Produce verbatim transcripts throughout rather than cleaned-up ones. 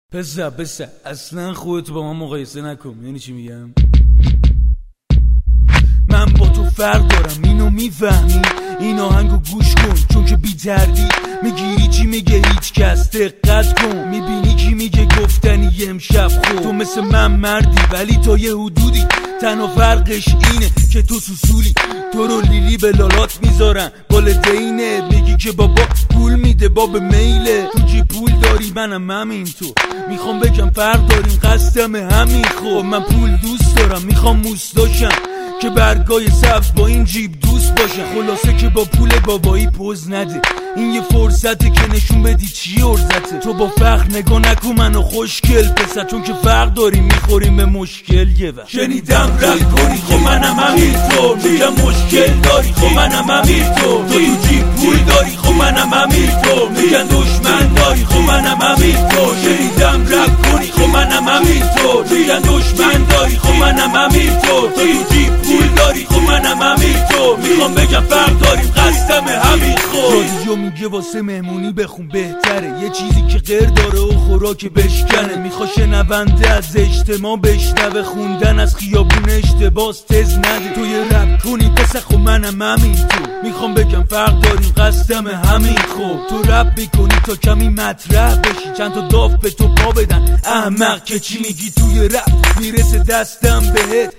پسر پسر اصلا خودتو با من مقایسه نکن. یعنی چی میگم؟ من با تو فرق دارم، اینو میفهمی؟ این آهنگو گوش کن چون که بی تردید میگیری چی میگه هیچ کس. دقت کن میبینی کی میگه گفتنی امشب خود. تو مثل من مردی ولی تا یه حدودی، تنها فرقش اینه که تو سوسولی. تو رو لیلی به لالات میذارن والدینه، میگی که بابا پول میده باب میله. تو جی پول داری منم همین تو، میخوام بگم فرق داریم قصدم همین. خب من پول دوست دارم، میخوام موستاشم که برگای سبز با این جیب دوست باشه. خلاصه که با پول بابایی پوز نده، این یه فرصته که نشون بدی چی ارزته. تو با فخر نگاه نکن منو خوشگل پسر، چون که فرق داریم میخوریم به مشکل. یه وقت شنیدم رپ کنی خب منم همینطور، میگم مشکل داری خب منم همینطور. تو تو جیب پول داری خب منم همینطور، میگن دشمن داری خب منم همینطور. شنیدم رپ کنی خب منم همینطور، میگن دشمن داری خب منم همینطور. تو تو جیب پول داری خب منم همینطور، میخوام بگم فرق داریم قصدم همین. خود رادیو میگه واسه مهمونی بخون بهتره، یه چیزی که غیر داره و خوراک بشکنه. میخواد شنونده از اجتماع بشنوه، خوندن از خیابون اشتباس تز نده. تو یه رپ کنی پسر خب منم همینطور، میخوام بگم فرق داریم قصدم همین. خب تو رپ بکنی تا کمی مطرح بشی، چند تا داف به تو پا بدن احمق که چی میگی توی رپ میرسه دستم بهت.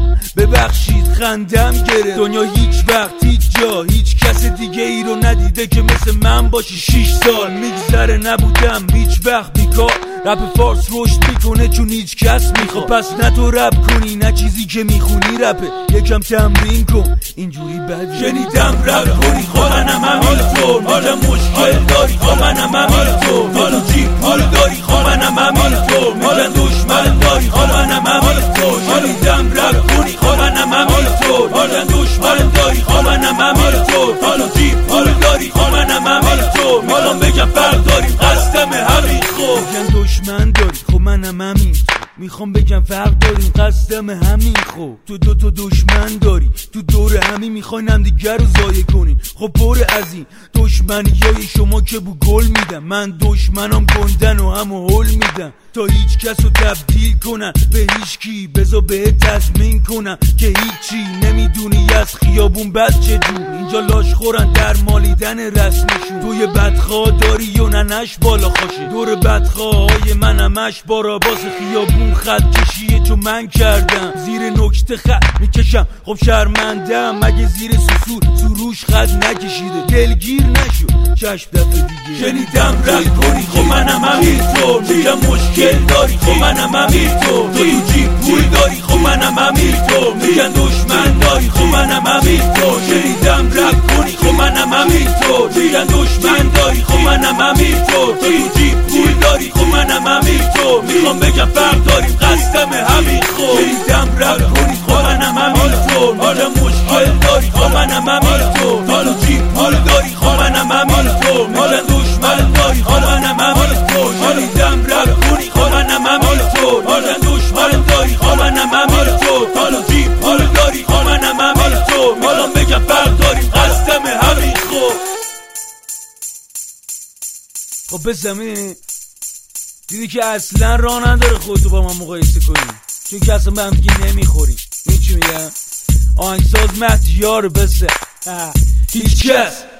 ببخشید خندم گره، دنیا هیچ وقت هیچ جا هیچ کس دیگه ای رو ندیده که مثل من باشی. شیش سال میگذره نبودم هیچ وقت بیکار، رپ فارس رشد میکنه چون هیچ کس میخواد. پس نه تو رپ کنی نه چیزی که میخونی رپه، یکم تمرین کن اینجوری بد. شنیدم رپ کنی خب منم همینطور، میگم مشکل داری خب منم همینطور. تو تو جیب پول داری خب منم همینطور، میگن دشمن داری خب منم همینطور. شنیدم رپ کنی خب منم همینطور، میگن دشمن داری خب منم همینطور. تو تو جیب پول داری خب منم همینطور، میخوام بگم فرق داریم قصدم همین. خب میگن دشمن داری خب منم همین، میخوام بگم فرق داریم قصدم همین. خب تو دو تا دشمن داری تو دور همین، میخواین هم دیگر رو ضایع کنین. خب پر از این دشمنیای شما که بو گل میدم، من دشمنام گندن و همو هول میدم تا هیچ کس رو تبدیل کنن به هیچ کی. بذار بهت تضمین کنم که هیچی نمیدونی از خیابون بد چه جون. اینجا لاش خورن در مالیدن رسمشون، توی بدخواه داری یا ننش بالا خوشه. دور بدخواه های من همش باراباس خیابون خط کشیه چون من کردم زیر نکته خط میکشم. خب شرمندم مگه زیر سسور سروش خط نکشیده. دلگیر نشو چشم دفعه دیگه. شنیدم رپ کنی خب منم همینطور، میگم مشکل داری خب منم همینطور. تو تو جیب پول داری خب منم همینطور، میگن دشمن داری خب منم همینطور. شنیدم رپ کنی خب منم همینطور، میگن دشمن داری خب منم همینطور. تو تو جیب پول داری خب منم همینطور، میخوام بگم فرق داریم قصدم همین. خب شنیدم رپ کنی خب منم همینطور، میگم مشکل داری خب منم همینطور. تو تو جیب پول داری خب منم همینطور، میگن دشمن داری خب منم همینطور. شنیدم رپ کنی خب منم همینطور، میگن دشمن داری خب منم همینطور. تو تو جیب پول داری خب منم همینطور، میخوام بگم فرق داریم قصدم همین. خب خب بسمین دیدی که اصلا راه نداره خودتو با من مقایسه کنی، چون که اصلا به هم دیگه نمیخوریم. این چی میگم؟ آهنگساز مهدیار بسه هیچ کس